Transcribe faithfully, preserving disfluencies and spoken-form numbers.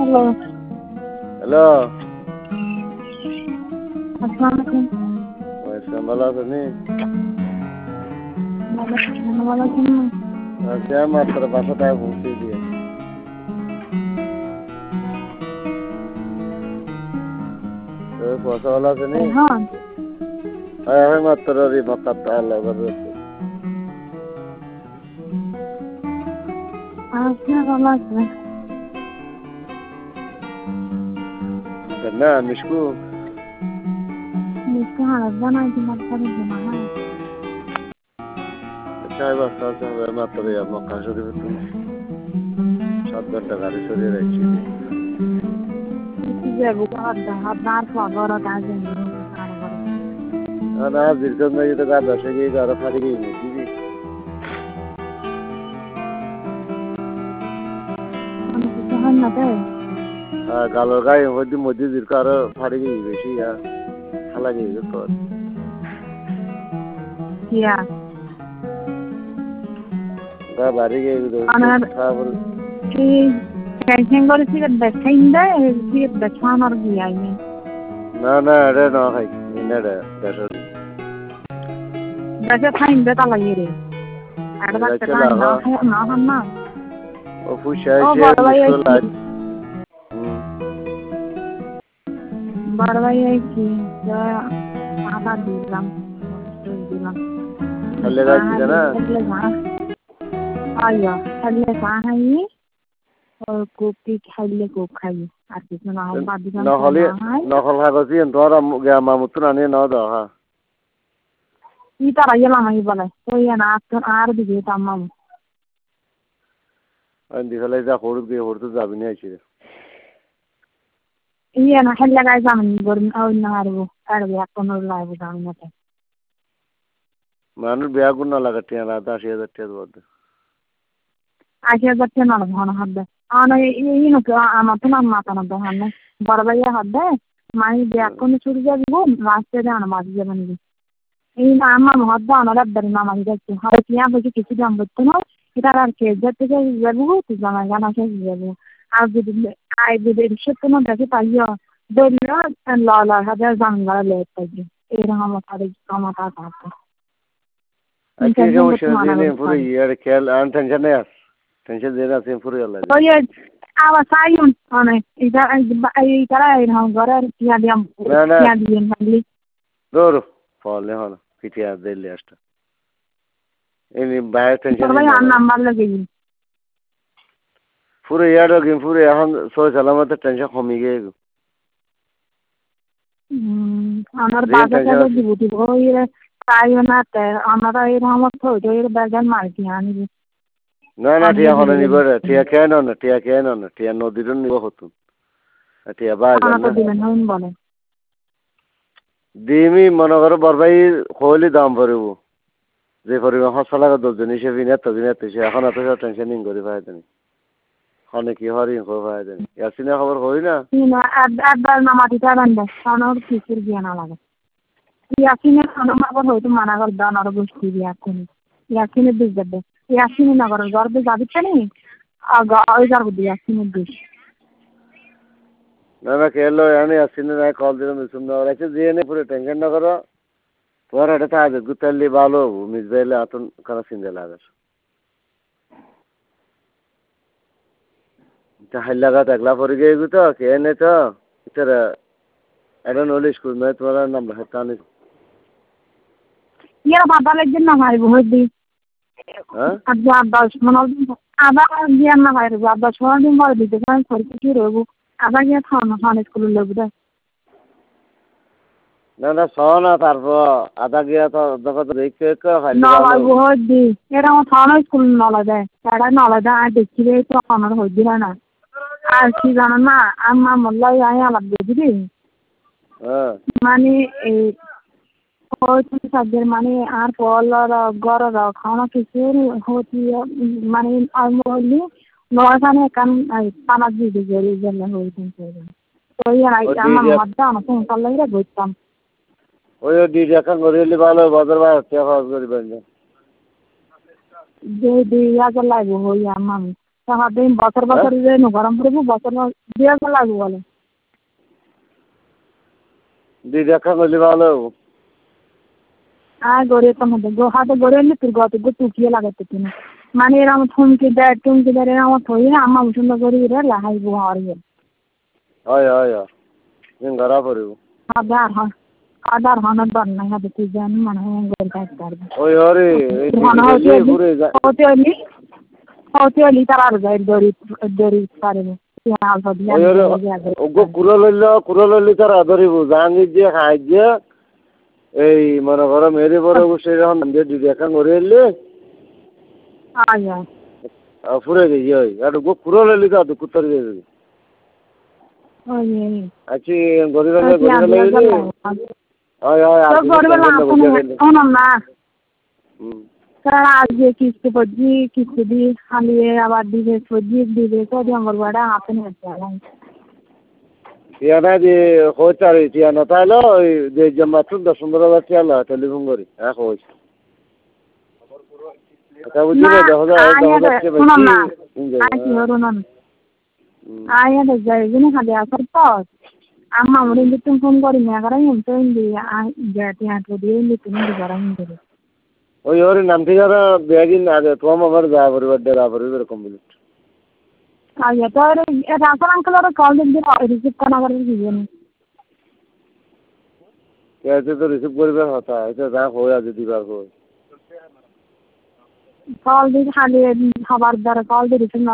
Hello. Hello. আসসালামু আলাইকুম। ওয়ালাইকুম ভালো আছেন নি? ভালো আছি, ভালো আছেন না? আচ্ছা মাত্র পাঁচশো টাকা পৌঁছে দিয়ে। তো পয়সা ভালো আছে নি? হ্যাঁ। হ্যাঁ হ্যাঁ মাত্র রি মক্কাত আল্লাহ বরকত। আচ্ছা ভালো আছে। না মিশকু মিষ্টি হারার জানাই তোমার ঘরে জানা চাই বাস্তা আছে মাত্র মক্কা শরীফ তুমি সাত ঘন্টা গাড়ি চড়িয়ে রাখছি। যাবো হাদা হাদার খবর কাজে না দীর্ঘ মেয়ে তো গাছ বসে গিয়ে আরো ফাড়ি গিয়ে দিবি গালোর গায়ে মধ্যে মধ্যে দীর্ঘ আরো ফাড়ি গিয়ে বেশি খালা গিয়ে কর কিয়া গা বাড়ি গিয়ে টেনশন করে সিগারেট দেখাইন দেয় সিগারেট দেখানোর গিয়াই নেই না না এটা না খাই এটা দেশের দেশে খাইন দে তা লাগিয়ে রে আর বাচ্চা না না খাই না খান না ও ফুশাই সে মুশকিল লাগ বড় ভাই কি আটা দিলাম দিলাম খালে গাছি না আয়া খালে খাই ও কোপি খাইলে কোপ খাই আর কিছু না হয় বাদ দিলাম নহলে নহল হাগজি তোর আমা মতন আনি না দাও হ্যাঁ ই তারা গেলাম আমি বলে ওই না আর দিকে তাম্মাম আমি দিখালে যা হরুদ গিয়ে হরুদ যাবি না আইছি ইয়ে না খাইলে গাই যাবেন গরম ওই না আরবো আরবো এখন লাগবো যাবেন না মানুষ বিয়া গুণ না লাগে টিয়া রাত আশি হাজার টিয়া বলতে আশি হাজার টিয়া না ঘন হাত দেয় আর এই নাকি আমার তো নাম মাতানো দোকান নেই বড় ভাইয়া হাত দেয় মাই বিয়া কোনো ছুটি যাবি গো রাস্তায় দেয় না মাঝে যাবেন এই না আমার হাত দেয় আমার একবারে নামাজ যাচ্ছে হয় টিয়া বলছে কিছু দাম করতে না এটা আর কে থেকে যাবো তুই জানা জানা কে যাবো আর যদি আই যদি রিসেপ কোনো দেখে পাইও ধরলো ল ল হাজার জান গড়া লেট থাকবে এরকম আমার তাদের ক্ষমতা থাকে আজকে কেউ সেদিন পুরো ইয়ার খেয়াল আন টেনশন নেই আর টেনশন দিয়ে না সিম পুরো আল্লাহ ওই আবার সাইন মানে এটা এই তারা এরকম ঘরে টিয়া দিয়াম টিয়া দিয়েন খালি দৌড় ফলে হলো পিটিয়া দিলে আসটা এই বাইরে টেনশন ভাই আর নাম্বার লাগে পুরো ইয়ার গেম পুরো এখন সই সালামতে টেনশন কমে গিয়ে আমার বাজারে দিব দিব ওই তাই না আমরা এরকম হতো এর বাজার মার্কি আনিবি না না টিয়া হলে নিব রে টিয়া কেন না টিয়া কেন না টিয়া নদীর নিব হতো টিয়া বাজার না দিবেন বলে দিমি মনে করো বরবাই হইলে দাম পড়ব যে পরিমাণ হসা লাগা দশজন হিসেবে এত দিন এত এখন এত টেনশন নিন করে পাই দেনি অনেক কি হরি করে পাই দেনি ইয়াসিনের খবর হই না একবার নামাতি পারেন না আমার কিছুর গিয়ে না লাগে ইয়াসিনের নামাবার হয়তো মানা কর দান আরো গোষ্ঠী ইয়াসিন ইয়াসিনের দিক যাবে ইয়াসিনের নগরের গর্বে যাবি তো নি ওই যাবো ইয়াসিনের দিক না না কেলো আমি ইয়াসিনের নাই কল দিলাম শুনতে রাখছে যে এনে পুরো টেনশন না করো তোমার এটা থাকে গুতালি ভালো মিসবাইলে আতন কানা চিন্তা লাগে হাই লাগা একলা পরে গিয়ে তো কে এনে তো এটা এটা নলে স্কুল মানে তোমার নাম রাখতে আনি ইয়ার বাবা লাগছেন না ভাই বহুত দিন হ্যাঁ আজ দশ মানে আবার গিয়ে না ভাই দশ পনেরো দিন পরে দিতে পারেন সরকার কি রইব আবার গিয়ে থানো থানো স্কুলের লোক দেয় না না শোনো না তারপর আধা গিয়া তো দেখো তো রেখে নলা বহুত দিন এরকম থানো স্কুল নলা দেয় তারা নলা দেয় আর দেখি রে তো আমার হয়ে দিল না আর কি জানো না আমার মোল্লাই আই আলাপ দিবি মানে এই সাদের মানে আর পলর গড়র খাওয়া কিছু হতি মানে বললি নখানে কান পানা দিয়ে গেলে জন্য হয়েছেন ওই আমার মধ্যে আমার সংসার লাগে বুঝতাম ওই দিদি এখন গরিলি ভালো বাজার ভাই হচ্ছে খরচ করিবেন যে দুই হাজার লাগবে হই আমার তাহলে বছর বছর যে গরম পড়বো বছর দিয়ে লাগবে বলে দিদি একটা করলে ভালো হবো আর গড়ে তো মধ্যে হাতে গড়ে এলে তোর গত টুকিয়ে লাগাতে কিনা মানে এরকম থমকে দেয় টুমকে দেয় এরকম থই না আমার সুন্দর করে এরা লাহাই বো আর হয় হয় হয় ঘরা পড়ব আধার হন আধার হনার দর নাই হাতে তুই জানি মনে হয় গড়ে থাকতে পারবি ওই হরে হতে হলি হতে হলি তার আর যায় দড়ি দড়ি পারবে কুড়ো লইল কুড়ো লইলি তারা ধরিব জাহাঙ্গীর দিয়ে খাই দিয়ে এই মনে করো মেরে বড় সেই যখন দিদি একটা করে এলে ফুরে গেছি ওই একটু গো কুড়ো লইলি তো একটু কুত্তর দিয়ে দিবি আছি গরিব গরিব লইলি হয় হয় না আজকে কিস্তি পড়ছি কিস্তি দিয়ে খালিয়ে আবার দিবে সবজি দিবে সবজি আমার বড় হাতে নিয়ে টিয়ানা যে হচ্ছে আর টিয়ানা তাইলো ওই যে মাত্র দশ পনেরো হাজার টিয়ালা টেলিফোন করি হ্যাঁ হয়েছে আচ্ছা বুঝলি না দেখা যায় দেখা যাচ্ছে আয়া যাই জন্য খালি আসার পর আম্মা আমার তুমি ফোন করি না করাই তো টিয়া হাঁটো দিয়ে তুমি করাই করে ওই ওর নাম ঠিক আছে বেগিন আগে তোমার আমার যা পরিবার যা পরিবার কমপ্লিট আচ্ছা তো রাসন আঙ্কেল ওরা কল দিন রিসিভ করা করে দিবেন कैसे तो रिसीव करबे হতা এটা যা হয় আজ দিবার হয় কল দিন খালি খাবার দ্বারা কল দিয়ে রিসিভ